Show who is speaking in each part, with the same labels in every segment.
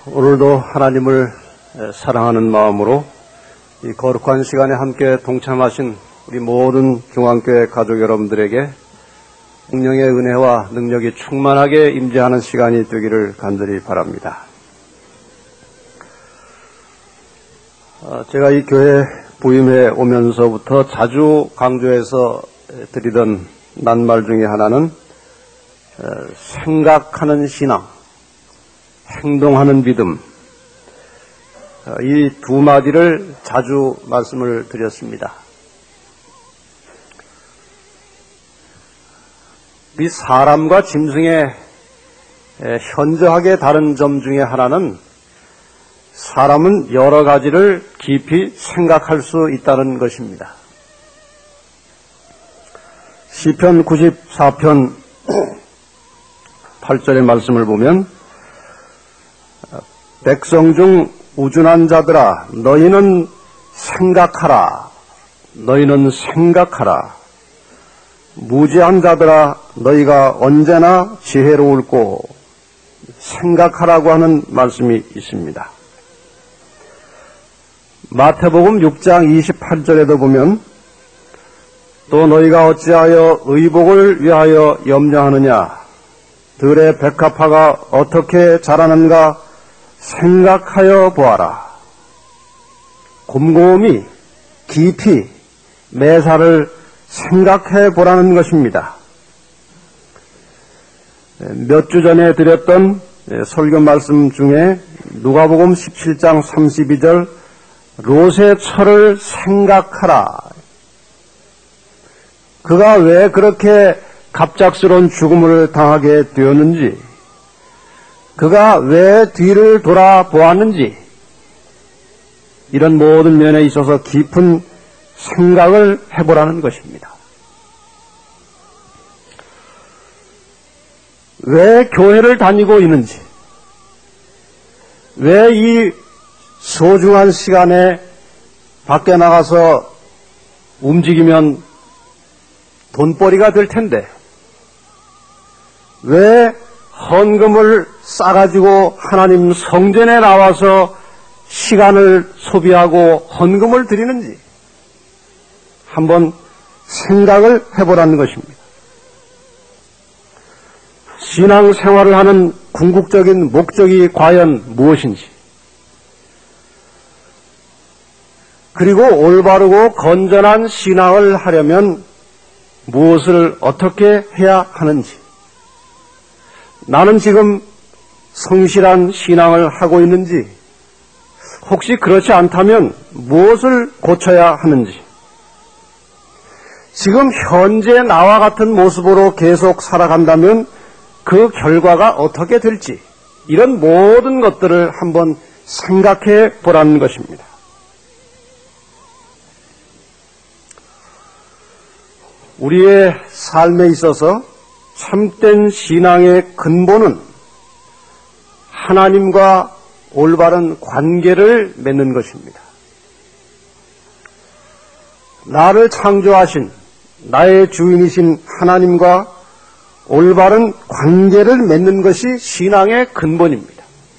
Speaker 1: 오늘도 하나님을 사랑하는 마음으로 이 거룩한 시간에 함께 동참하신 우리 모든 중앙교회 가족 여러분들에게 성령의 은혜와 능력이 충만하게 임재하는 시간이 되기를 간절히 바랍니다. 제가 이 교회 부임해 오면서부터 자주 강조해서 드리던 낱말 중에 하나는 생각하는 신앙, 행동하는 믿음, 이 두 마디를 자주 말씀을 드렸습니다. 이 사람과 짐승의 현저하게 다른 점 중에 하나는 사람은 여러 가지를 깊이 생각할 수 있다는 것입니다. 시편 94편 8절의 말씀을 보면 백성 중 우둔한 자들아 너희는 생각하라. 너희는 생각하라. 무지한 자들아 너희가 언제나 지혜로울꼬. 생각하라고 하는 말씀이 있습니다. 마태복음 6장 28절에도 보면 또 너희가 어찌하여 의복을 위하여 염려하느냐. 들의 백합화가 어떻게 자라는가 생각하여 보아라. 곰곰이 깊이 매사를 생각해 보라는 것입니다. 몇 주 전에 드렸던 설교 말씀 중에 누가복음 17장 32절 롯의 철을 생각하라. 그가 왜 그렇게 갑작스러운 죽음을 당하게 되었는지, 그가 왜 뒤를 돌아보았는지, 이런 모든 면에 있어서 깊은 생각을 해보라는 것입니다. 왜 교회를 다니고 있는지, 왜 이 소중한 시간에 밖에 나가서 움직이면 돈벌이가 될 텐데, 왜 헌금을 싸가지고 하나님 성전에 나와서 시간을 소비하고 헌금을 드리는지 한번 생각을 해보라는 것입니다. 신앙생활을 하는 궁극적인 목적이 과연 무엇인지, 그리고 올바르고 건전한 신앙을 하려면 무엇을 어떻게 해야 하는지, 나는 지금 성실한 신앙을 하고 있는지, 혹시 그렇지 않다면 무엇을 고쳐야 하는지, 지금 현재 나와 같은 모습으로 계속 살아간다면 그 결과가 어떻게 될지, 이런 모든 것들을 한번 생각해 보라는 것입니다. 우리의 삶에 있어서 참된 신앙의 근본은 하나님과 올바른 관계를 맺는 것입니다. 나를 창조하신 나의 주인이신 하나님과 올바른 관계를 맺는 것이 신앙의 근본입니다.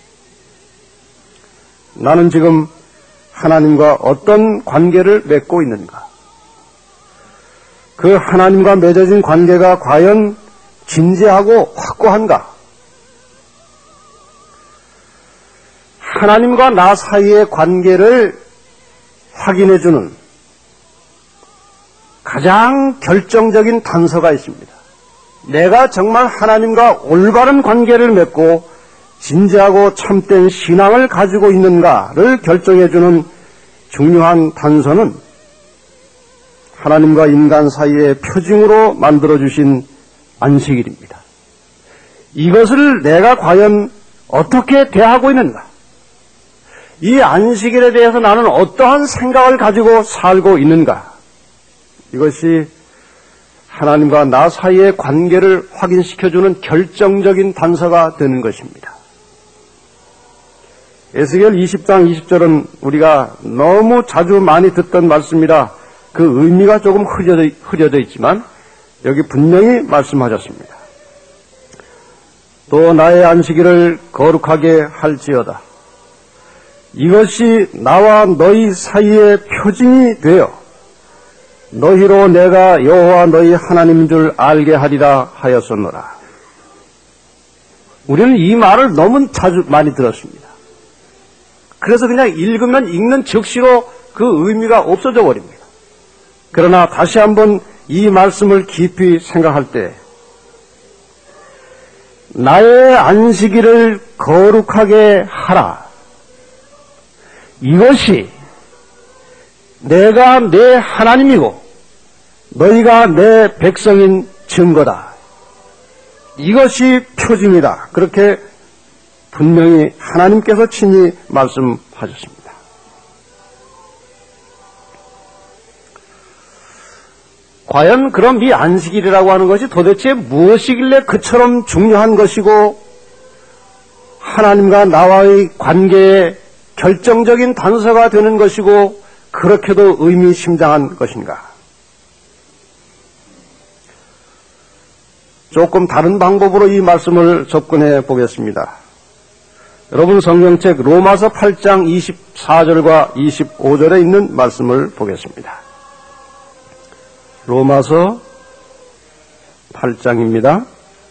Speaker 1: 나는 지금 하나님과 어떤 관계를 맺고 있는가? 그 하나님과 맺어진 관계가 과연 진지하고 확고한가? 하나님과 나 사이의 관계를 확인해주는 가장 결정적인 단서가 있습니다. 내가 정말 하나님과 올바른 관계를 맺고 진지하고 참된 신앙을 가지고 있는가를 결정해주는 중요한 단서는 하나님과 인간 사이의 표징으로 만들어주신 안식일입니다. 이것을 내가 과연 어떻게 대하고 있는가? 이 안식일에 대해서 나는 어떠한 생각을 가지고 살고 있는가? 이것이 하나님과 나 사이의 관계를 확인시켜주는 결정적인 단서가 되는 것입니다. 에스겔 20장 20절은 우리가 너무 자주 많이 듣던 말씀이라 그 의미가 조금 흐려져 있지만 여기 분명히 말씀하셨습니다. 또 나의 안식일을 거룩하게 할지어다. 이것이 나와 너희 사이의 표징이 되어 너희로 내가 여호와 너희 하나님인 줄 알게 하리라 하였었노라. 우리는 이 말을 너무 자주 많이 들었습니다. 그래서 그냥 읽으면 읽는 즉시로 그 의미가 없어져 버립니다. 그러나 다시 한번 이 말씀을 깊이 생각할 때 나의 안식일을 거룩하게 하라. 이것이 내가 내 하나님이고 너희가 내 백성인 증거다. 이것이 표징이다. 그렇게 분명히 하나님께서 친히 말씀하셨습니다. 과연 그럼 이 안식일이라고 하는 것이 도대체 무엇이길래 그처럼 중요한 것이고 하나님과 나와의 관계에 결정적인 단서가 되는 것이고 그렇게도 의미심장한 것인가? 조금 다른 방법으로 이 말씀을 접근해 보겠습니다. 여러분 성경책 로마서 8장 24절과 25절에 있는 말씀을 보겠습니다. 로마서 8장입니다.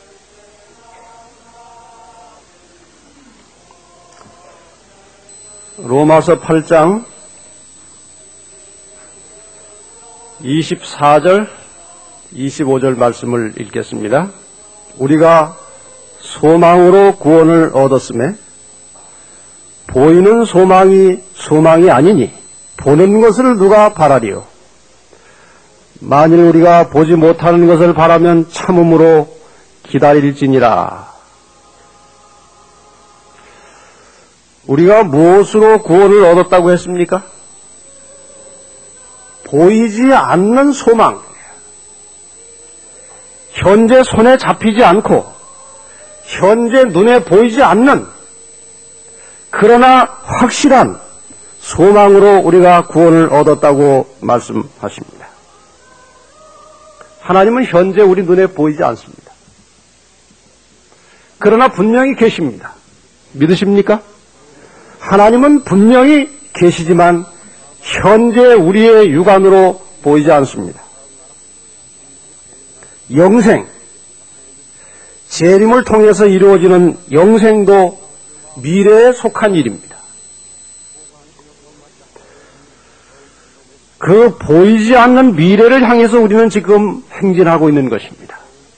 Speaker 1: 로마서 8장 24절, 25절 말씀을 읽겠습니다. 우리가 소망으로 구원을 얻었음에 보이는 소망이 아니니 보는 것을 누가 바라리요. 만일 우리가 보지 못하는 것을 바라면 참음으로 기다릴지니라. 우리가 무엇으로 구원을 얻었다고 했습니까? 보이지 않는 소망. 현재 손에 잡히지 않고 현재 눈에 보이지 않는 그러나 확실한 소망으로 우리가 구원을 얻었다고 말씀하십니다. 하나님은 현재 우리 눈에 보이지 않습니다. 그러나 분명히 계십니다. 믿으십니까? 하나님은 분명히 계시지만 현재 우리의 육안으로 보이지 않습니다. 영생, 재림을 통해서 이루어지는 영생도 미래에 속한 일입니다. 그 보이지 않는 미래를 향해서 우리는 지금 행진하고 있는 것입니다.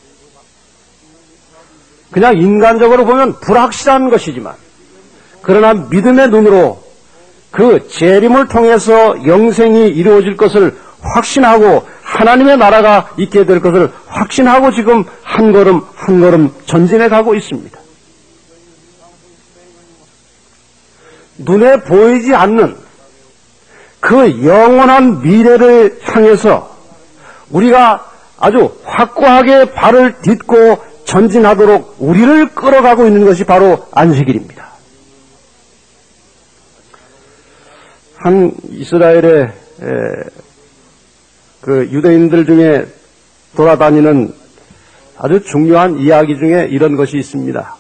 Speaker 1: 그냥 인간적으로 보면 불확실한 것이지만 그러나 믿음의 눈으로 그 재림을 통해서 영생이 이루어질 것을 확신하고 하나님의 나라가 있게 될 것을 확신하고 지금 한 걸음 한 걸음 전진해 가고 있습니다. 눈에 보이지 않는 그 영원한 미래를 향해서 우리가 아주 확고하게 발을 딛고 전진하도록 우리를 끌어가고 있는 것이 바로 안식일입니다. 한 이스라엘의 그 유대인들 중에 돌아다니는 아주 중요한 이야기 중에 이런 것이 있습니다.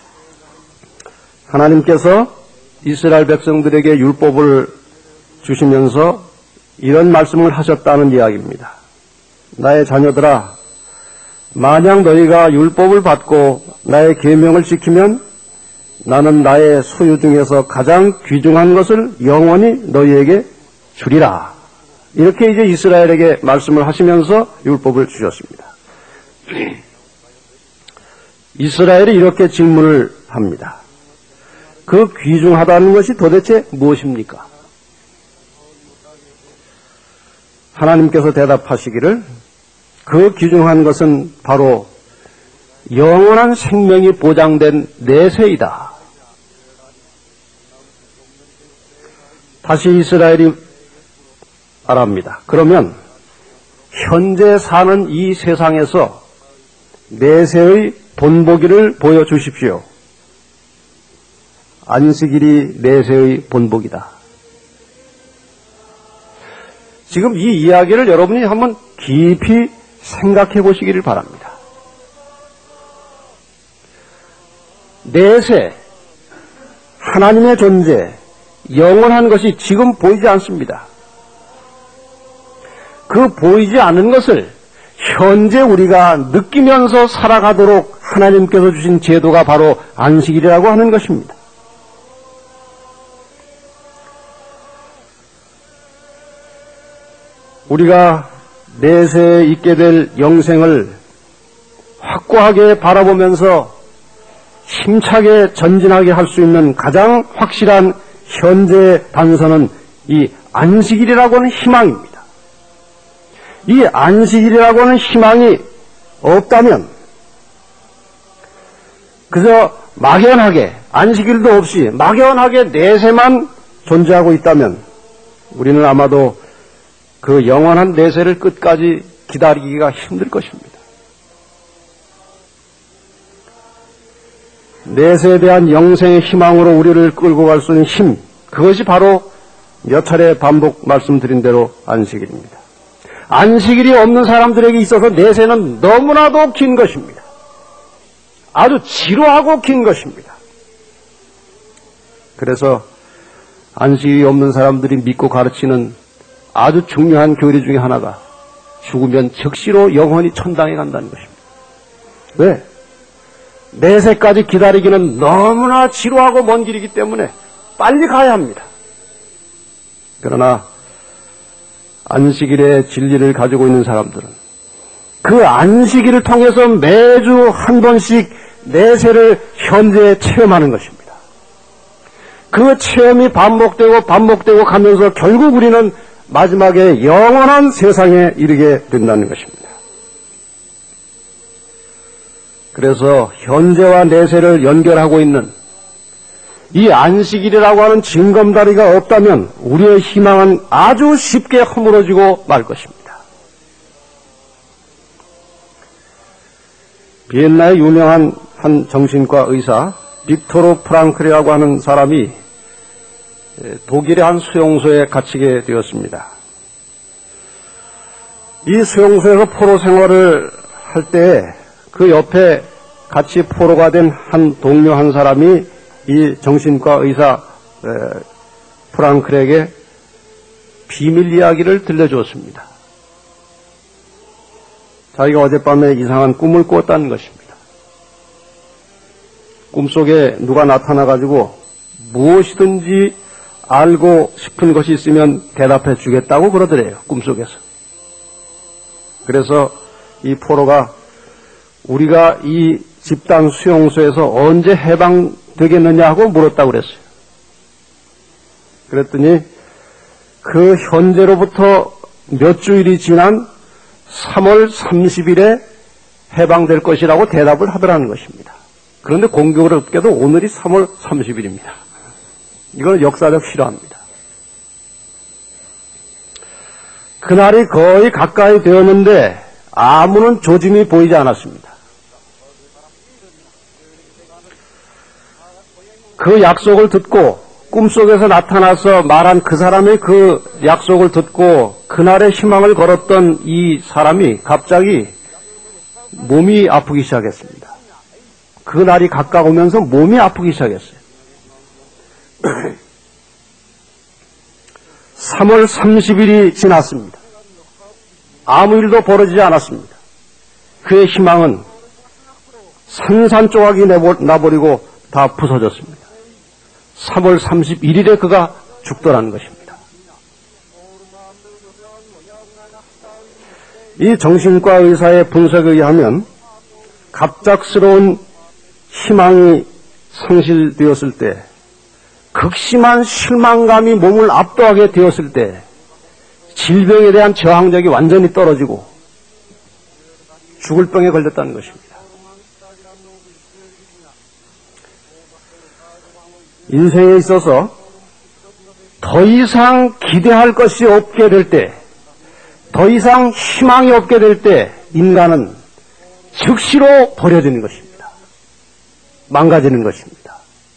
Speaker 1: 하나님께서 이스라엘 백성들에게 율법을 주시면서 이런 말씀을 하셨다는 이야기입니다. 나의 자녀들아, 만약 너희가 율법을 받고 나의 계명을 지키면 나는 나의 소유 중에서 가장 귀중한 것을 영원히 너희에게 주리라. 이렇게 이제 이스라엘에게 말씀을 하시면서 율법을 주셨습니다. 이스라엘이 이렇게 질문을 합니다. 그 귀중하다는 것이 도대체 무엇입니까? 하나님께서 대답하시기를 그 귀중한 것은 바로 영원한 생명이 보장된 내세이다. 다시 이스라엘이 말합니다. 그러면 현재 사는 이 세상에서 내세의 본보기를 보여주십시오. 안식일이 내세의 본보기다. 지금 이 이야기를 여러분이 한번 깊이 생각해 보시기를 바랍니다. 내세, 하나님의 존재, 영원한 것이 지금 보이지 않습니다. 그 보이지 않는 것을 현재 우리가 느끼면서 살아가도록 하나님께서 주신 제도가 바로 안식일이라고 하는 것입니다. 우리가 내세에 있게 될 영생을 확고하게 바라보면서 힘차게 전진하게 할 수 있는 가장 확실한 현재 단서는 이 안식일이라고 하는 희망입니다. 이 안식일이라고 하는 희망이 없다면 그저 막연하게 안식일도 없이 막연하게 내세만 존재하고 있다면 우리는 아마도 그 영원한 내세를 끝까지 기다리기가 힘들 것입니다. 내세에 대한 영생의 희망으로 우리를 끌고 갈 수 있는 힘, 그것이 바로 몇 차례 반복 말씀드린 대로 안식일입니다. 안식일이 없는 사람들에게 있어서 내세는 너무나도 긴 것입니다. 아주 지루하고 긴 것입니다. 그래서 안식일이 없는 사람들이 믿고 가르치는 아주 중요한 교리 중에 하나가 죽으면 즉시로 영원히 천당에 간다는 것입니다. 왜? 내세까지 기다리기는 너무나 지루하고 먼 길이기 때문에 빨리 가야 합니다. 그러나 안식일의 진리를 가지고 있는 사람들은 그 안식일을 통해서 매주 한 번씩 내세를 현재에 체험하는 것입니다. 그 체험이 반복되고 가면서 결국 우리는 마지막에 영원한 세상에 이르게 된다는 것입니다. 그래서 현재와 내세를 연결하고 있는 이 안식일이라고 하는 징검다리가 없다면 우리의 희망은 아주 쉽게 허물어지고 말 것입니다. 비엔나의 유명한 한 정신과 의사 빅토르 프랑클이라고 하는 사람이 독일의 한 수용소에 갇히게 되었습니다. 이 수용소에서 포로 생활을 할 때 그 옆에 같이 포로가 된 한 동료 한 사람이 이 정신과 의사 프랑클에게 비밀 이야기를 들려주었습니다. 자기가 어젯밤에 이상한 꿈을 꿨다는 것입니다. 꿈속에 누가 나타나가지고 무엇이든지 알고 싶은 것이 있으면 대답해 주겠다고 그러더래요. 꿈속에서. 그래서 이 포로가 우리가 이 집단 수용소에서 언제 해방되겠느냐고 물었다고 그랬어요. 그랬더니 그 현재로부터 몇 주일이 지난 3월 30일에 해방될 것이라고 대답을 하더라는 것입니다. 그런데 공교롭게도 오늘이 3월 30일입니다. 이건 역사적 실화입니다. 그날이 거의 가까이 되었는데 아무런 조짐이 보이지 않았습니다. 그 약속을 듣고 꿈속에서 나타나서 말한 그 사람의 그 약속을 듣고 그날의 희망을 걸었던 이 사람이 갑자기 몸이 아프기 시작했습니다. 그날이 가까우면서 몸이 아프기 시작했어요. 3월 30일이 지났습니다. 아무 일도 벌어지지 않았습니다. 그의 희망은 산산조각이 나버리고 다 부서졌습니다. 3월 31일에 그가 죽더라는 것입니다. 이 정신과 의사의 분석에 의하면 갑작스러운 희망이 상실되었을 때, 극심한 실망감이 몸을 압도하게 되었을 때 질병에 대한 저항력이 완전히 떨어지고 죽을 병에 걸렸다는 것입니다. 인생에 있어서 더 이상 기대할 것이 없게 될 때, 더 이상 희망이 없게 될 때 인간은 즉시로 버려지는 것입니다. 망가지는 것입니다.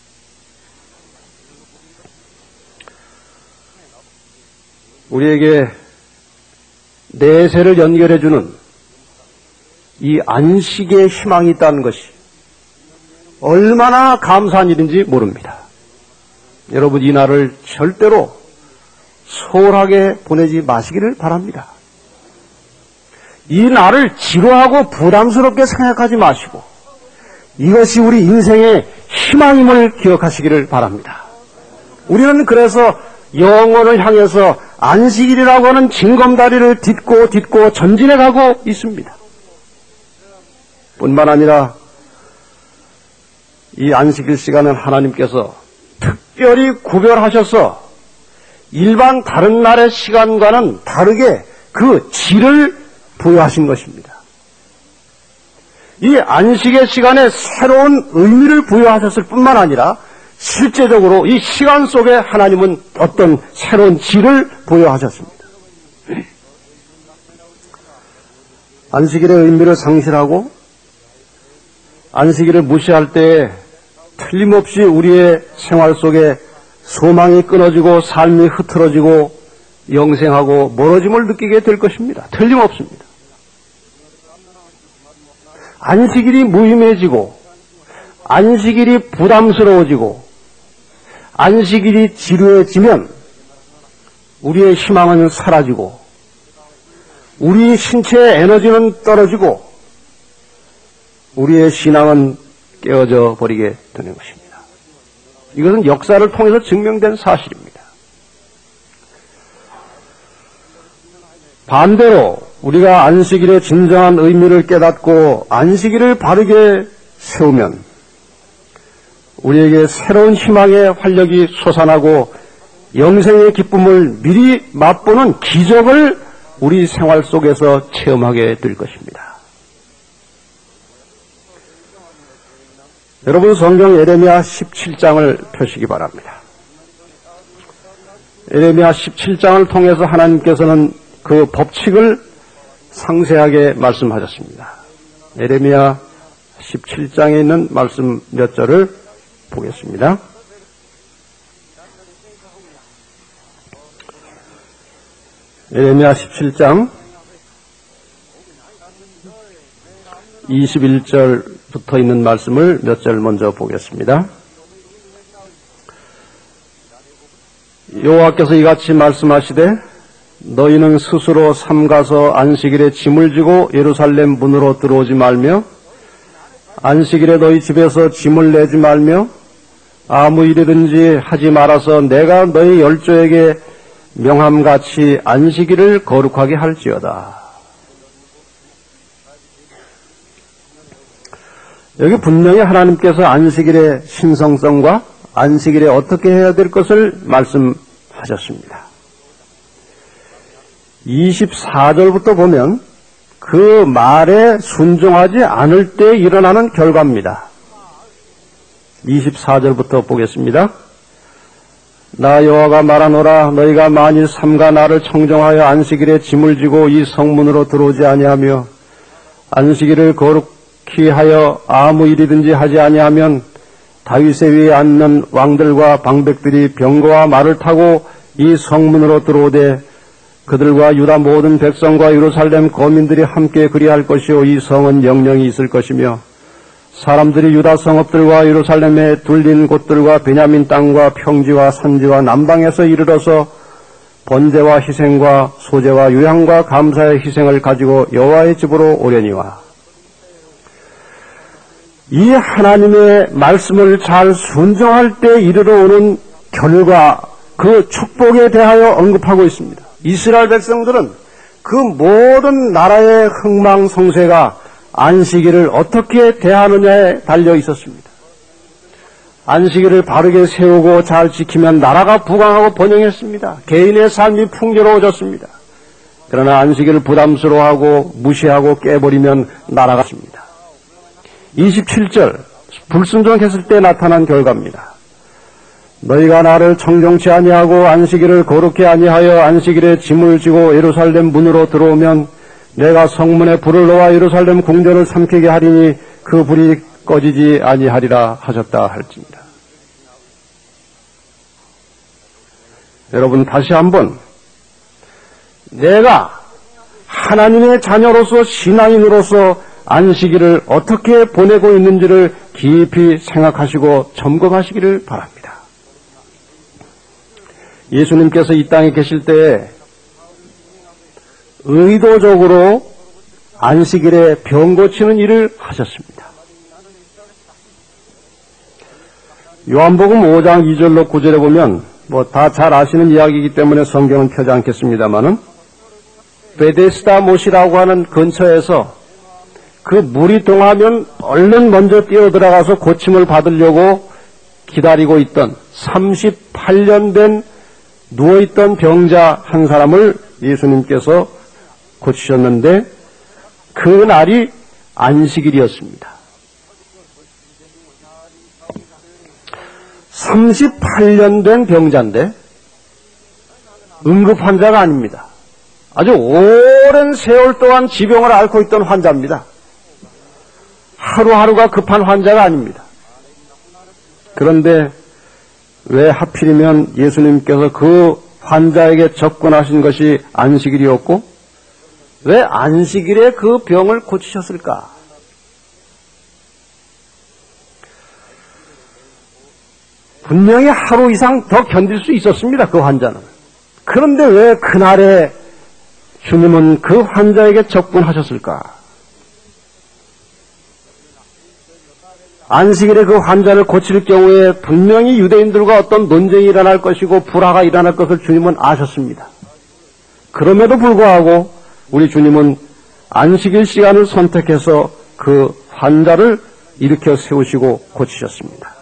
Speaker 1: 우리에게 내세를 연결해주는 이 안식의 희망이 있다는 것이 얼마나 감사한 일인지 모릅니다. 여러분 이 날을 절대로 소홀하게 보내지 마시기를 바랍니다. 이 날을 지루하고 부담스럽게 생각하지 마시고 이것이 우리 인생의 희망임을 기억하시기를 바랍니다. 우리는 그래서 영혼을 향해서 안식일이라고 하는 징검다리를 딛고 전진해 가고 있습니다. 뿐만 아니라 이 안식일 시간은 하나님께서 특별히 구별하셔서 일반 다른 날의 시간과는 다르게 그 질을 부여하신 것입니다. 이 안식의 시간에 새로운 의미를 부여하셨을 뿐만 아니라 실제적으로 이 시간 속에 하나님은 어떤 새로운 질을 부여하셨습니다. 안식일의 의미를 상실하고 안식일을 무시할 때에 틀림없이 우리의 생활 속에 소망이 끊어지고 삶이 흐트러지고 영생하고 멀어짐을 느끼게 될 것입니다. 틀림없습니다. 안식일이 무의미해지고 안식일이 부담스러워지고 안식일이 지루해지면 우리의 희망은 사라지고 우리 신체의 에너지는 떨어지고 우리의 신앙은 깨어져 버리게 되는 것입니다. 이것은 역사를 통해서 증명된 사실입니다. 반대로 우리가 안식일의 진정한 의미를 깨닫고 안식일을 바르게 세우면 우리에게 새로운 희망의 활력이 솟아나고 영생의 기쁨을 미리 맛보는 기적을 우리 생활 속에서 체험하게 될 것입니다. 여러분 성경 예레미야 17장을 펴시기 바랍니다. 예레미야 17장을 통해서 하나님께서는 그 법칙을 상세하게 말씀하셨습니다. 예레미야 17장에 있는 말씀 몇 절을 보겠습니다. 예레미야 17장 21절부터 있는 말씀을 몇 절 먼저 보겠습니다. 여호와께서 이같이 말씀하시되 너희는 스스로 삼가서 안식일에 짐을 지고 예루살렘 문으로 들어오지 말며 안식일에 너희 집에서 짐을 내지 말며 아무 일이든지 하지 말아서 내가 너희 열조에게 명함같이 안식일을 거룩하게 할지어다. 여기 분명히 하나님께서 안식일의 신성성과 안식일에 어떻게 해야 될 것을 말씀하셨습니다. 24절부터 보면 그 말에 순종하지 않을 때 일어나는 결과입니다. 24절부터 보겠습니다. 나 여호와가 말하노라 너희가 만일 삼가 나를 청정하여 안식일에 짐을 지고 이 성문으로 들어오지 아니하며 안식일을 거룩히 하여 아무 일이든지 하지 아니하면 다윗의 위에 앉는 왕들과 방백들이 병거와 말을 타고 이 성문으로 들어오되 그들과 유다 모든 백성과 예루살렘 거민들이 함께 그리할 것이요 이 성은 영영이 있을 것이며 사람들이 유다 성읍들과 예루살렘에 둘린 곳들과 베냐민 땅과 평지와 산지와 남방에서 이르러서 번제와 희생과 소제와 유향과 감사의 희생을 가지고 여호와의 집으로 오려니와. 이 하나님의 말씀을 잘 순종할 때 이르러 오는 결과 그 축복에 대하여 언급하고 있습니다. 이스라엘 백성들은 그 모든 나라의 흥망성쇠가 안식일을 어떻게 대하느냐에 달려 있었습니다. 안식일을 바르게 세우고 잘 지키면 나라가 부강하고 번영했습니다. 개인의 삶이 풍요로워졌습니다. 그러나 안식일을 부담스러워하고 무시하고 깨버리면 나라가 습니다. 27절 불순종했을 때 나타난 결과입니다. 너희가 나를 청정치 아니하고 안식일을 거룩히 아니하여 안식일에 짐을 지고 예루살렘 문으로 들어오면 내가 성문에 불을 놓아 예루살렘 궁전을 삼키게 하리니 그 불이 꺼지지 아니하리라 하셨다 할지니라. 여러분 다시 한번 내가 하나님의 자녀로서 신앙인으로서 안식일을 어떻게 보내고 있는지를 깊이 생각하시고 점검하시기를 바랍니다. 예수님께서 이 땅에 계실 때에 의도적으로 안식일에 병 고치는 일을 하셨습니다. 요한복음 5장 2절로 9절에 보면 다 잘 아시는 이야기이기 때문에 성경은 펴지 않겠습니다마는 베데스다 못이라고 하는 근처에서 그 물이 동하면 얼른 먼저 뛰어들어가서 고침을 받으려고 기다리고 있던 38년 된 누워있던 병자 한 사람을 예수님께서 고치셨는데 그 날이 안식일이었습니다. 38년 된 병자인데 응급 환자가 아닙니다. 아주 오랜 세월 동안 지병을 앓고 있던 환자입니다. 하루하루가 급한 환자가 아닙니다. 그런데 왜 하필이면 예수님께서 그 환자에게 접근하신 것이 안식일이었고 왜 안식일에 그 병을 고치셨을까? 분명히 하루 이상 더 견딜 수 있었습니다. 그 환자는. 그런데 왜 그날에 주님은 그 환자에게 접근하셨을까? 안식일에 그 환자를 고칠 경우에 분명히 유대인들과 어떤 논쟁이 일어날 것이고 불화가 일어날 것을 주님은 아셨습니다. 그럼에도 불구하고 우리 주님은 안식일 시간을 선택해서 그 환자를 일으켜 세우시고 고치셨습니다.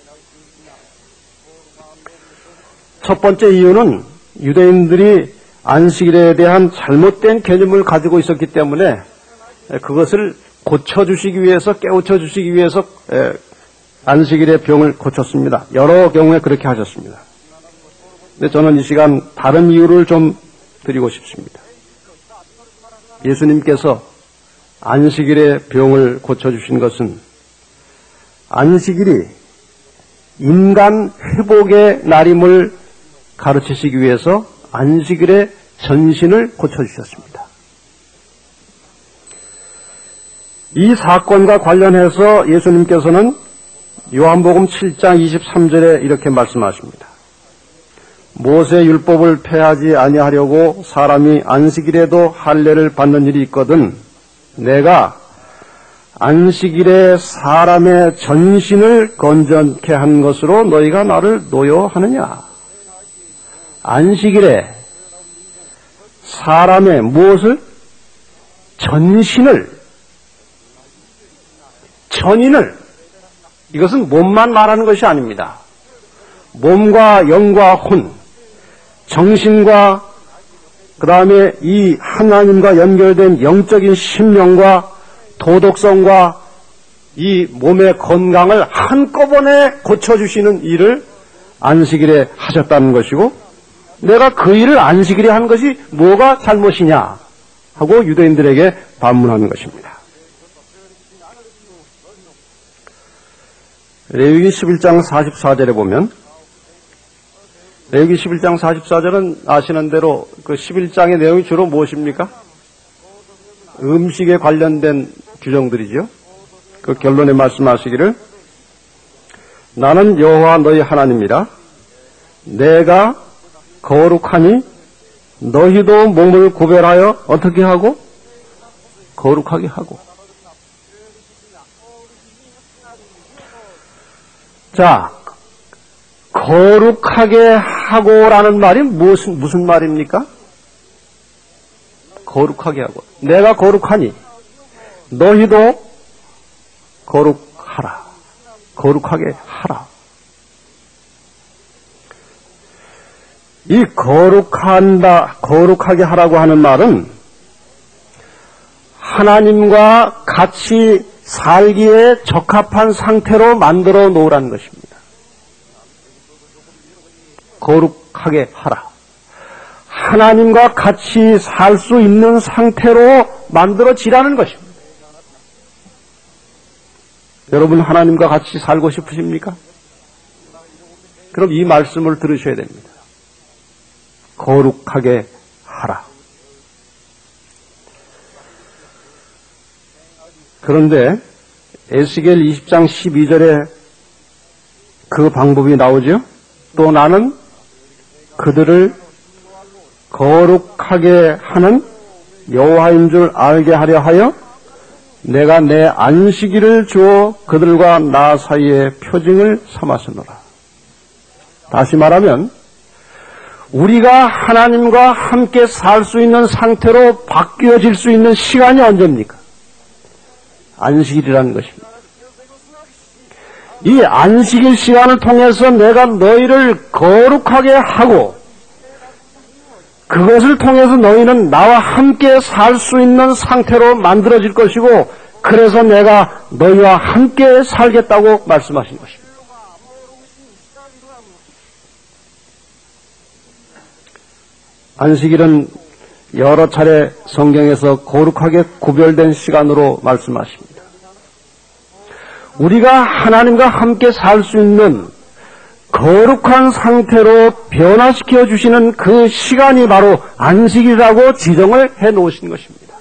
Speaker 1: 첫 번째 이유는 유대인들이 안식일에 대한 잘못된 개념을 가지고 있었기 때문에 그것을 고쳐주시기 위해서, 깨우쳐주시기 위해서 안식일의 병을 고쳤습니다. 여러 경우에 그렇게 하셨습니다. 근데 저는 이 시간 다른 이유를 좀 드리고 싶습니다. 예수님께서 안식일의 병을 고쳐주신 것은 안식일이 인간 회복의 날임을 가르치시기 위해서 안식일의 전신을 고쳐주셨습니다. 이 사건과 관련해서 예수님께서는 요한복음 7장 23절에 이렇게 말씀하십니다. 모세 율법을 폐하지 아니하려고 사람이 안식일에도 할례를 받는 일이 있거든 내가 안식일에 사람의 전신을 건전케 한 것으로 너희가 나를 노여하느냐. 안식일에 사람의 무엇을? 전신을, 전인을, 이것은 몸만 말하는 것이 아닙니다. 몸과 영과 혼, 정신과 그 다음에 이 하나님과 연결된 영적인 심령과 도덕성과 이 몸의 건강을 한꺼번에 고쳐주시는 일을 안식일에 하셨다는 것이고 내가 그 일을 안식일에 한 것이 뭐가 잘못이냐 하고 유대인들에게 반문하는 것입니다. 레위기 11장 44절에 보면 레위기 11장 44절은 아시는 대로 그 11장의 내용이 주로 무엇입니까? 음식에 관련된 규정들이죠. 그 결론에 말씀하시기를 나는 여호와 너희 하나님이라 내가 거룩하니 너희도 몸을 구별하여 어떻게 하고? 거룩하게 하고. 자, 거룩하게 하고라는 말이 무슨 말입니까? 거룩하게 하고. 내가 거룩하니 너희도 거룩하라. 거룩하게 하라. 이 거룩하게 하라고 하는 말은 하나님과 같이 살기에 적합한 상태로 만들어 놓으라는 것입니다. 거룩하게 하라. 하나님과 같이 살 수 있는 상태로 만들어지라는 것입니다. 여러분 하나님과 같이 살고 싶으십니까? 그럼 이 말씀을 들으셔야 됩니다. 거룩하게 하라. 그런데 에스겔 20장 12절에 그 방법이 나오죠. 또 나는 그들을 거룩하게 하는 여호와인 줄 알게 하려 하여 내가 내 안식일을 주어 그들과 나 사이에 표징을 삼았으노라. 다시 말하면 우리가 하나님과 함께 살 수 있는 상태로 바뀌어질 수 있는 시간이 언제입니까? 안식일이라는 것입니다. 이 안식일 시간을 통해서 내가 너희를 거룩하게 하고 그것을 통해서 너희는 나와 함께 살 수 있는 상태로 만들어질 것이고 그래서 내가 너희와 함께 살겠다고 말씀하신 것입니다. 안식일은 여러 차례 성경에서 거룩하게 구별된 시간으로 말씀하십니다. 우리가 하나님과 함께 살 수 있는 거룩한 상태로 변화시켜 주시는 그 시간이 바로 안식일이라고 지정을 해 놓으신 것입니다.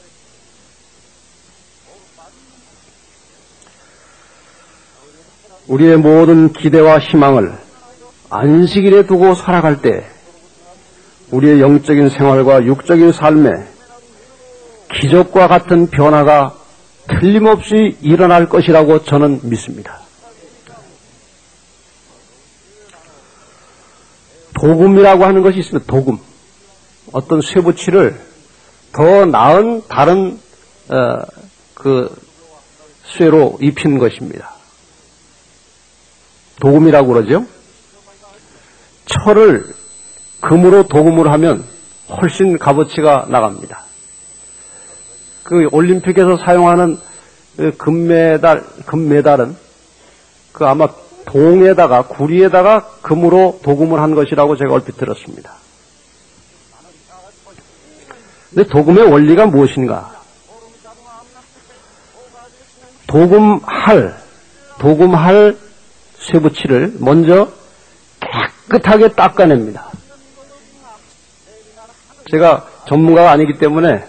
Speaker 1: 우리의 모든 기대와 희망을 안식일에 두고 살아갈 때 우리의 영적인 생활과 육적인 삶에 기적과 같은 변화가 틀림없이 일어날 것이라고 저는 믿습니다. 도금이라고 하는 것이 있습니다. 도금. 어떤 쇠붙이를 더 나은 다른 그 쇠로 입힌 것입니다. 도금이라고 그러죠. 철을 금으로 도금을 하면 훨씬 값어치가 나갑니다. 그 올림픽에서 사용하는 금메달은 그 아마 동에다가 구리에다가 금으로 도금을 한 것이라고 제가 얼핏 들었습니다. 근데 도금의 원리가 무엇인가? 도금할 쇠붙이를 먼저 깨끗하게 닦아냅니다. 제가 전문가가 아니기 때문에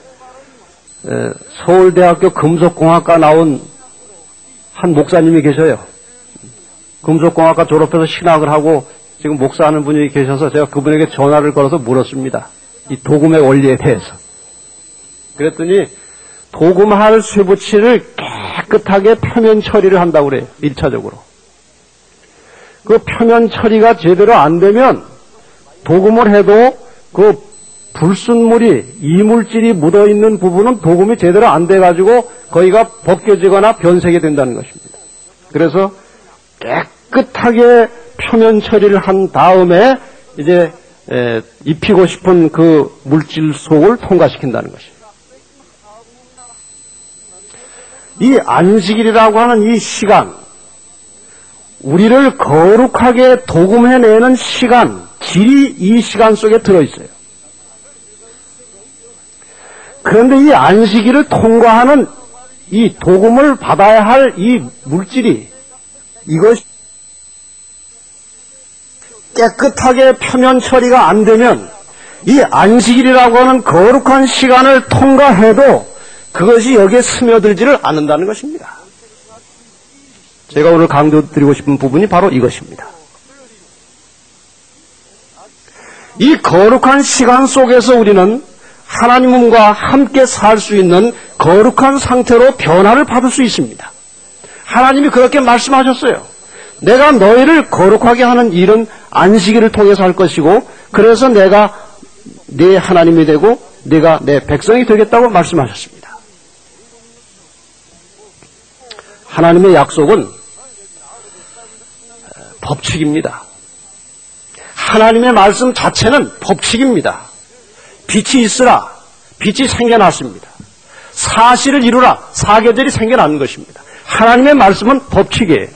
Speaker 1: 서울대학교 금속공학과 나온 한 목사님이 계셔요. 금속공학과 졸업해서 신학을 하고 지금 목사하는 분이 계셔서 제가 그분에게 전화를 걸어서 물었습니다. 이 도금의 원리에 대해서. 그랬더니 도금할 쇠붙이를 깨끗하게 표면 처리를 한다고 그래요. 1차적으로. 그 표면 처리가 제대로 안 되면 도금을 해도 그 불순물이 이물질이 묻어있는 부분은 도금이 제대로 안 돼가지고 거기가 벗겨지거나 변색이 된다는 것입니다. 그래서 깨끗하게 표면 처리를 한 다음에 이제 입히고 싶은 그 물질 속을 통과시킨다는 것입니다. 이 안식일이라고 하는 이 시간, 우리를 거룩하게 도금해내는 시간, 질이 이 시간 속에 들어있어요. 그런데 이 안식일을 통과하는 이 도금을 받아야 할 이 물질이 이것이 깨끗하게 표면 처리가 안 되면 이 안식일이라고 하는 거룩한 시간을 통과해도 그것이 여기에 스며들지를 않는다는 것입니다. 제가 오늘 강조드리고 싶은 부분이 바로 이것입니다. 이 거룩한 시간 속에서 우리는 하나님과 함께 살 수 있는 거룩한 상태로 변화를 받을 수 있습니다. 하나님이 그렇게 말씀하셨어요. 내가 너희를 거룩하게 하는 일은 안식일을 통해서 할 것이고 그래서 내가 네 하나님이 되고 네가 내 백성이 되겠다고 말씀하셨습니다. 하나님의 약속은 법칙입니다. 하나님의 말씀 자체는 법칙입니다. 빛이 있으라. 빛이 생겨났습니다. 사실을 이루라. 사계절이 생겨나는 것입니다. 하나님의 말씀은 법칙이에요.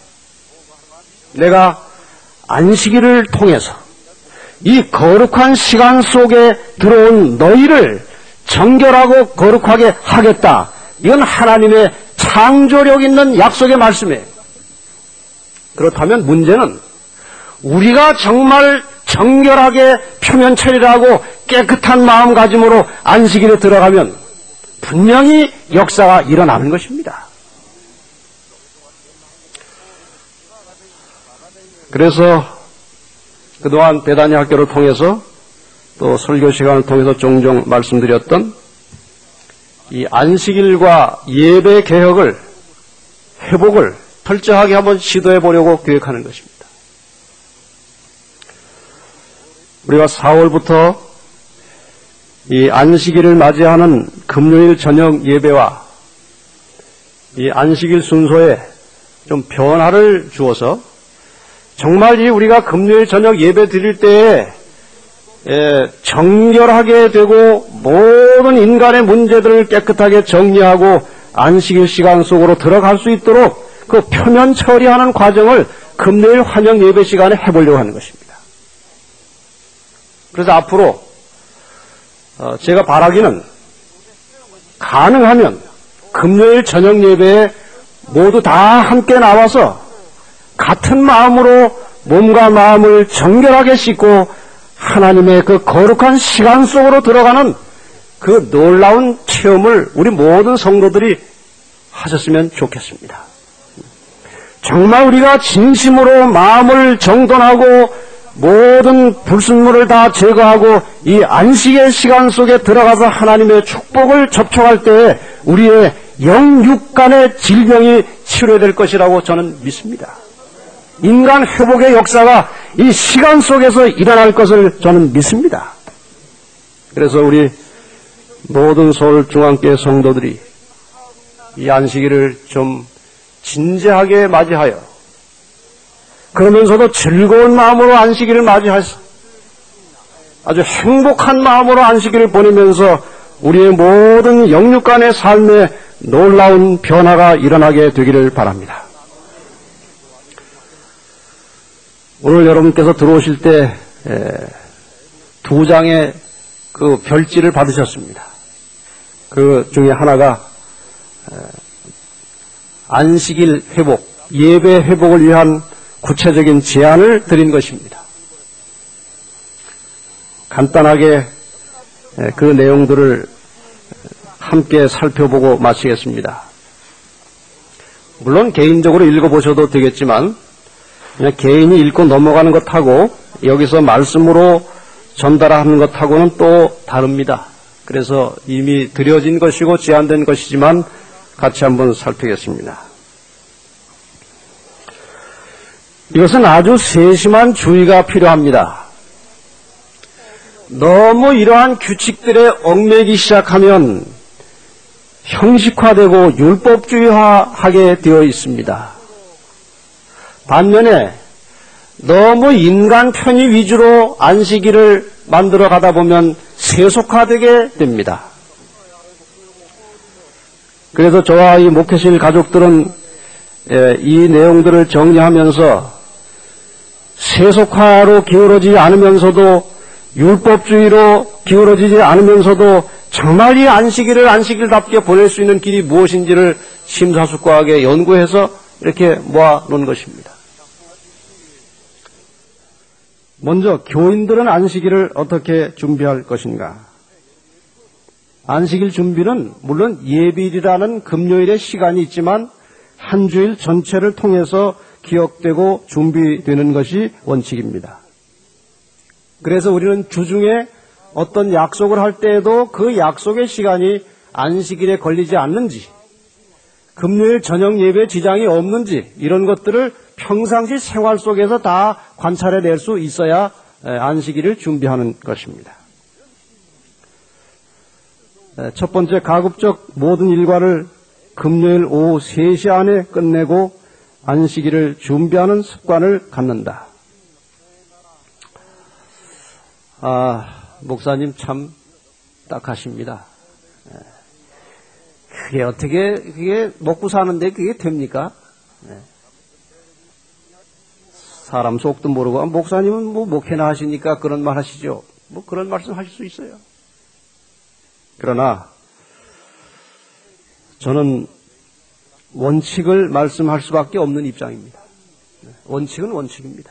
Speaker 1: 내가 안식일을 통해서 이 거룩한 시간 속에 들어온 너희를 정결하고 거룩하게 하겠다. 이건 하나님의 창조력 있는 약속의 말씀이에요. 그렇다면 문제는 우리가 정말 정결하게 표면 처리를 하고 깨끗한 마음가짐으로 안식일에 들어가면 분명히 역사가 일어나는 것입니다. 그래서 그동안 베다니 학교를 통해서 또 설교 시간을 통해서 종종 말씀드렸던 이 안식일과 예배 개혁을, 회복을 철저하게 한번 시도해 보려고 계획하는 것입니다. 우리가 4월부터 이 안식일을 맞이하는 금요일 저녁 예배와 이 안식일 순서에 좀 변화를 주어서 정말 우리가 금요일 저녁 예배 드릴 때에 정결하게 되고 모든 인간의 문제들을 깨끗하게 정리하고 안식일 시간 속으로 들어갈 수 있도록 그 표면 처리하는 과정을 금요일 환영 예배 시간에 해보려고 하는 것입니다. 그래서 앞으로 제가 바라기는 가능하면 금요일 저녁 예배에 모두 다 함께 나와서 같은 마음으로 몸과 마음을 정결하게 씻고 하나님의 그 거룩한 시간 속으로 들어가는 그 놀라운 체험을 우리 모든 성도들이 하셨으면 좋겠습니다. 정말 우리가 진심으로 마음을 정돈하고 모든 불순물을 다 제거하고 이 안식의 시간 속에 들어가서 하나님의 축복을 접촉할 때 우리의 영육 간의 질병이 치료될 것이라고 저는 믿습니다. 인간 회복의 역사가 이 시간 속에서 일어날 것을 저는 믿습니다. 그래서 우리 모든 서울중앙교회 성도들이 이 안식일을 좀 진지하게 맞이하여 그러면서도 즐거운 마음으로 안식일을 맞이해서 아주 행복한 마음으로 안식일을 보내면서 우리의 모든 영육 간의 삶에 놀라운 변화가 일어나게 되기를 바랍니다. 오늘 여러분께서 들어오실 때 두 장의 그 별지를 받으셨습니다. 그 중에 하나가 안식일 회복, 예배 회복을 위한 구체적인 제안을 드린 것입니다. 간단하게 그 내용들을 함께 살펴보고 마치겠습니다. 물론 개인적으로 읽어보셔도 되겠지만 그냥 개인이 읽고 넘어가는 것하고 여기서 말씀으로 전달하는 것하고는 또 다릅니다. 그래서 이미 드려진 것이고 제안된 것이지만 같이 한번 살피겠습니다. 이것은 아주 세심한 주의가 필요합니다. 너무 이러한 규칙들에 얽매이기 시작하면 형식화되고 율법주의화하게 되어 있습니다. 반면에 너무 인간 편의 위주로 안식일을 만들어 가다 보면 세속화되게 됩니다. 그래서 저와 이 목회실 가족들은 이 내용들을 정리하면서 세속화로 기울어지지 않으면서도 율법주의로 기울어지지 않으면서도 정말 이 안식일을 안식일답게 보낼 수 있는 길이 무엇인지를 심사숙고하게 연구해서 이렇게 모아놓은 것입니다. 먼저 교인들은 안식일을 어떻게 준비할 것인가? 안식일 준비는 물론 예비일이라는 금요일의 시간이 있지만 한 주일 전체를 통해서 기억되고 준비되는 것이 원칙입니다. 그래서 우리는 주중에 어떤 약속을 할 때에도 그 약속의 시간이 안식일에 걸리지 않는지, 금요일 저녁 예배에 지장이 없는지 이런 것들을 평상시 생활 속에서 다 관찰해낼 수 있어야 안식일을 준비하는 것입니다. 첫 번째, 가급적 모든 일과를 금요일 오후 3시 안에 끝내고 안식일을 준비하는 습관을 갖는다. 목사님 참 딱하십니다. 그게 먹고 사는데 그게 됩니까? 사람 속도 모르고 목사님은 뭐 목회나 하시니까 그런 말 하시죠. 뭐 그런 말씀 하실 수 있어요. 그러나 저는 원칙을 말씀할 수밖에 없는 입장입니다. 원칙은 원칙입니다.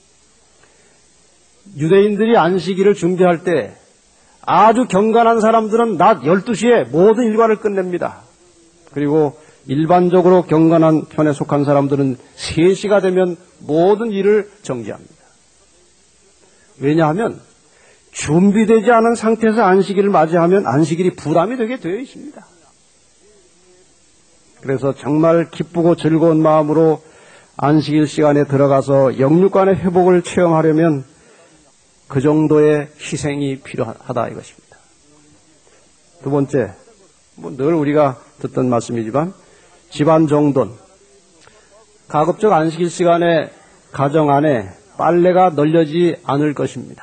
Speaker 1: 유대인들이 안식일을 준비할 때 아주 경건한 사람들은 낮 12시에 모든 일과를 끝냅니다. 그리고 일반적으로 경건한 편에 속한 사람들은 3시가 되면 모든 일을 정지합니다. 왜냐하면 준비되지 않은 상태에서 안식일을 맞이하면 안식일이 부담이 되게 되어 있습니다. 그래서 정말 기쁘고 즐거운 마음으로 안식일 시간에 들어가서 영육간의 회복을 체험하려면 그 정도의 희생이 필요하다 이것입니다. 두 번째, 늘 우리가 듣던 말씀이지만 집안 정돈, 가급적 안식일 시간에 가정 안에 빨래가 널려지지 않을 것입니다.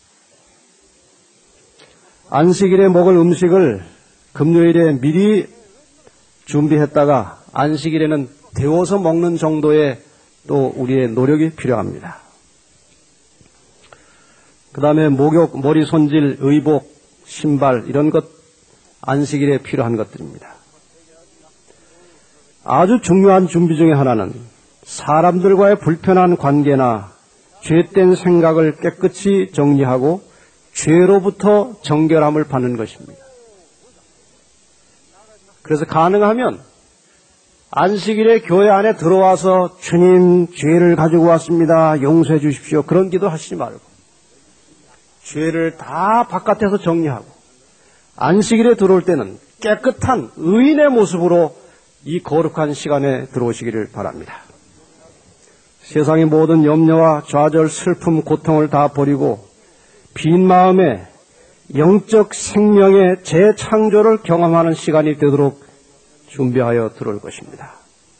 Speaker 1: 안식일에 먹을 음식을 금요일에 미리 준비했다가 안식일에는 데워서 먹는 정도의 또 우리의 노력이 필요합니다. 그 다음에 목욕, 머리 손질, 의복, 신발 이런 것 안식일에 필요한 것들입니다. 아주 중요한 준비 중에 하나는 사람들과의 불편한 관계나 죄된 생각을 깨끗이 정리하고 죄로부터 정결함을 받는 것입니다. 그래서 가능하면 안식일에 교회 안에 들어와서 주님 죄를 가지고 왔습니다. 용서해 주십시오. 그런 기도 하시지 말고 죄를 다 바깥에서 정리하고 안식일에 들어올 때는 깨끗한 의인의 모습으로 이 거룩한 시간에 들어오시기를 바랍니다. 세상의 모든 염려와 좌절, 슬픔, 고통을 다 버리고 빈 마음에 영적 생명의 재창조를 경험하는 시간이 되도록 준비하여 들어올 것입니다.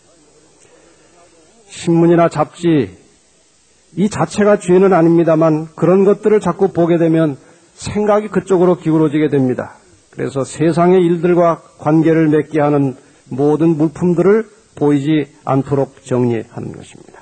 Speaker 1: 신문이나 잡지 이 자체가 죄는 아닙니다만 그런 것들을 자꾸 보게 되면 생각이 그쪽으로 기울어지게 됩니다. 그래서 세상의 일들과 관계를 맺게 하는 모든 물품들을 보이지 않도록 정리하는 것입니다.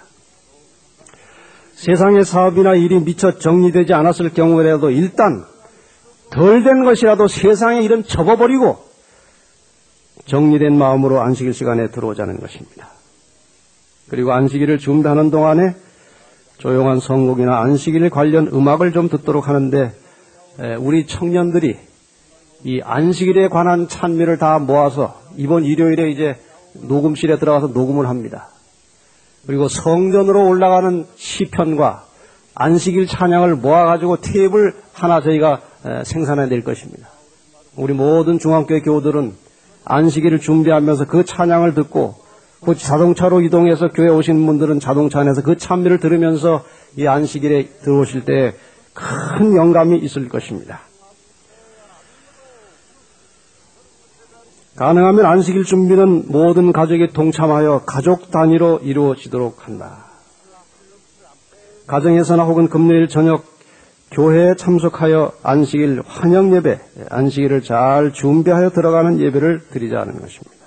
Speaker 1: 세상의 사업이나 일이 미처 정리되지 않았을 경우에라도 일단 덜 된 것이라도 세상의 일은 접어버리고 정리된 마음으로 안식일 시간에 들어오자는 것입니다. 그리고 안식일을 준비하는 동안에 조용한 성곡이나 안식일 관련 음악을 좀 듣도록 하는데 우리 청년들이 이 안식일에 관한 찬미를 다 모아서 이번 일요일에 이제 녹음실에 들어가서 녹음을 합니다. 그리고 성전으로 올라가는 시편과 안식일 찬양을 모아가지고 테이프를 하나 저희가 생산해낼 것입니다. 우리 모든 중앙교회 교우들은 안식일을 준비하면서 그 찬양을 듣고 그 자동차로 이동해서 교회 오신 분들은 자동차 안에서 그 찬미를 들으면서 이 안식일에 들어오실 때 큰 영감이 있을 것입니다. 가능하면 안식일 준비는 모든 가족이 동참하여 가족 단위로 이루어지도록 한다. 가정에서나 혹은 금요일 저녁 교회에 참석하여 안식일 환영 예배, 안식일을 잘 준비하여 들어가는 예배를 드리자는 것입니다.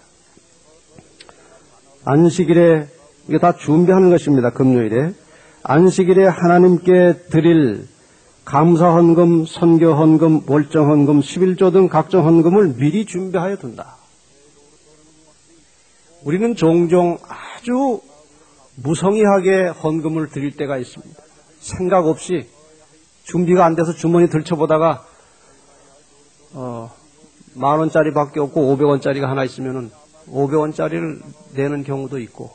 Speaker 1: 안식일에 이게 다 준비하는 것입니다. 금요일에 안식일에 하나님께 드릴 감사 헌금, 선교 헌금, 월정 헌금, 11조 등 각종 헌금을 미리 준비하여 둔다. 우리는 종종 아주 무성의하게 헌금을 드릴 때가 있습니다. 생각 없이 준비가 안 돼서 주머니 들춰보다가 10,000원짜리밖에 없고 500원짜리가 하나 있으면은 500원짜리를 내는 경우도 있고,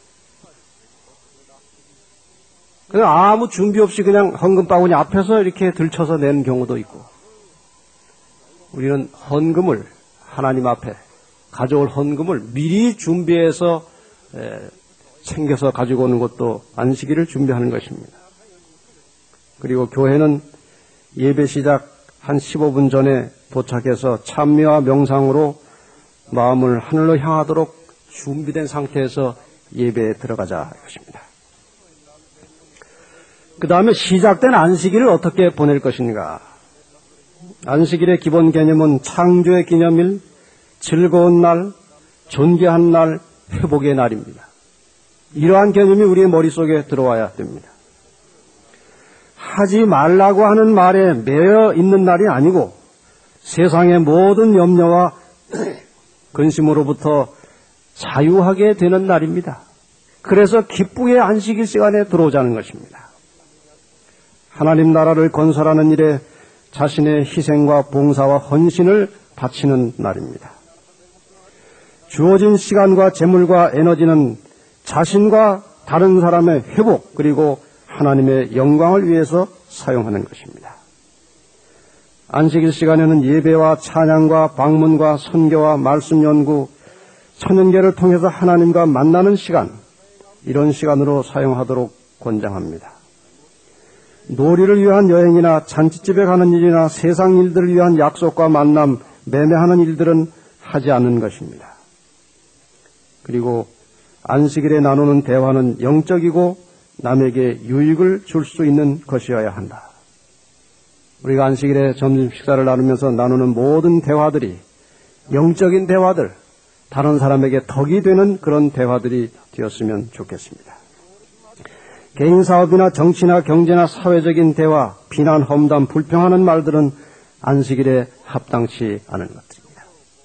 Speaker 1: 그냥 아무 준비 없이 그냥 헌금 바구니 앞에서 이렇게 들쳐서 내는 경우도 있고, 우리는 헌금을 하나님 앞에 가져올 헌금을 미리 준비해서 챙겨서 가지고 오는 것도 안식일을 준비하는 것입니다. 그리고 교회는 예배 시작 한 15분 전에 도착해서 찬미와 명상으로 마음을 하늘로 향하도록 준비된 상태에서 예배에 들어가자 이것입니다. 그 다음에 시작된 안식일을 어떻게 보낼 것인가? 안식일의 기본 개념은 창조의 기념일, 즐거운 날, 존귀한 날, 회복의 날입니다. 이러한 개념이 우리의 머릿속에 들어와야 됩니다. 하지 말라고 하는 말에 매여 있는 날이 아니고 세상의 모든 염려와 근심으로부터 자유하게 되는 날입니다. 그래서 기쁘게 안식일 시간에 들어오자는 것입니다. 하나님 나라를 건설하는 일에 자신의 희생과 봉사와 헌신을 바치는 날입니다. 주어진 시간과 재물과 에너지는 자신과 다른 사람의 회복 그리고 하나님의 영광을 위해서 사용하는 것입니다. 안식일 시간에는 예배와 찬양과 방문과 선교와 말씀 연구, 천연계를 통해서 하나님과 만나는 시간, 이런 시간으로 사용하도록 권장합니다. 놀이를 위한 여행이나 잔치집에 가는 일이나 세상 일들을 위한 약속과 만남, 매매하는 일들은 하지 않는 것입니다. 그리고 안식일에 나누는 대화는 영적이고 남에게 유익을 줄 수 있는 것이어야 한다. 우리가 안식일에 점심 식사를 나누면서 나누는 모든 대화들이 영적인 대화들, 다른 사람에게 덕이 되는 그런 대화들이 되었으면 좋겠습니다. 개인 사업이나 정치나 경제나 사회적인 대화, 비난, 험담, 불평하는 말들은 안식일에 합당치 않은 것들입니다.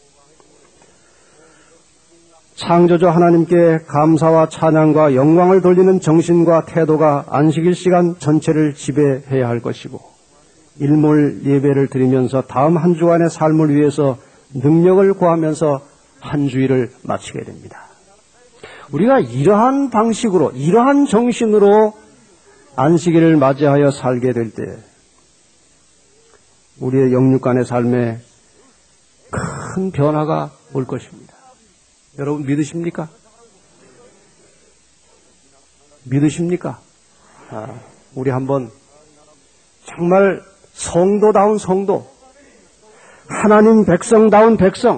Speaker 1: 창조주 하나님께 감사와 찬양과 영광을 돌리는 정신과 태도가 안식일 시간 전체를 지배해야 할 것이고, 일몰 예배를 드리면서 다음 한 주간의 삶을 위해서 능력을 구하면서 한 주일을 마치게 됩니다. 우리가 이러한 방식으로, 이러한 정신으로 안식일을 맞이하여 살게 될 때 우리의 영육간의 삶에 큰 변화가 올 것입니다. 여러분 믿으십니까? 믿으십니까? 우리 한번 정말 성도다운 성도, 하나님 백성다운 백성,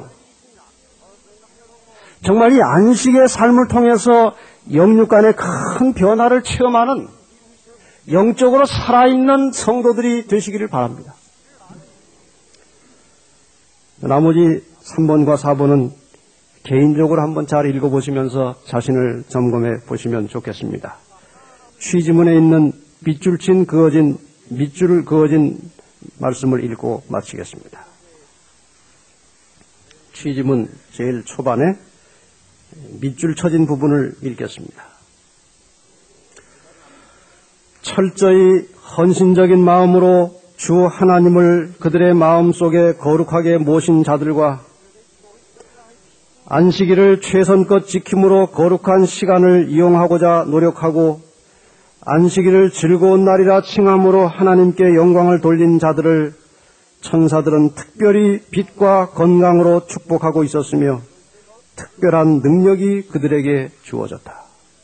Speaker 1: 정말 이 안식의 삶을 통해서 영육간의 큰 변화를 체험하는 영적으로 살아있는 성도들이 되시기를 바랍니다. 나머지 3번과 4번은 개인적으로 한번 잘 읽어보시면서 자신을 점검해 보시면 좋겠습니다. 취지문에 있는 밑줄을 그어진 말씀을 읽고 마치겠습니다. 취지문 제일 초반에 밑줄 쳐진 부분을 읽겠습니다. 철저히 헌신적인 마음으로 주 하나님을 그들의 마음속에 거룩하게 모신 자들과 안식일을 최선껏 지킴으로 거룩한 시간을 이용하고자 노력하고 안식일을 즐거운 날이라 칭함으로 하나님께 영광을 돌린 자들을 천사들은 특별히 빛과 건강으로 축복하고 있었으며 특별한 능력이 그들에게 주어졌다.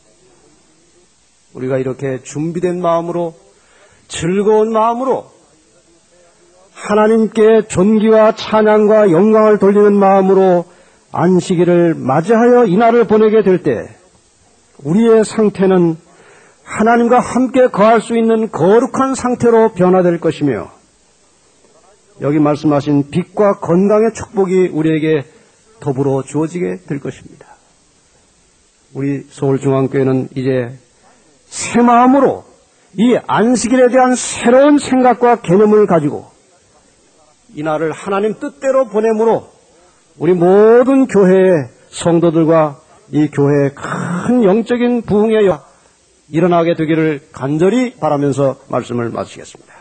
Speaker 1: 우리가 이렇게 준비된 마음으로, 즐거운 마음으로 하나님께 존귀와 찬양과 영광을 돌리는 마음으로 안식일을 맞이하여 이날을 보내게 될 때 우리의 상태는 하나님과 함께 거할 수 있는 거룩한 상태로 변화될 것이며, 여기 말씀하신 빛과 건강의 축복이 우리에게 더불어 주어지게 될 것입니다. 우리 서울중앙교회는 이제 새 마음으로 이 안식일에 대한 새로운 생각과 개념을 가지고 이날을 하나님 뜻대로 보내므로 우리 모든 교회의 성도들과 이 교회의 큰 영적인 부흥의 일어나게 되기를 간절히 바라면서 말씀을 마치겠습니다.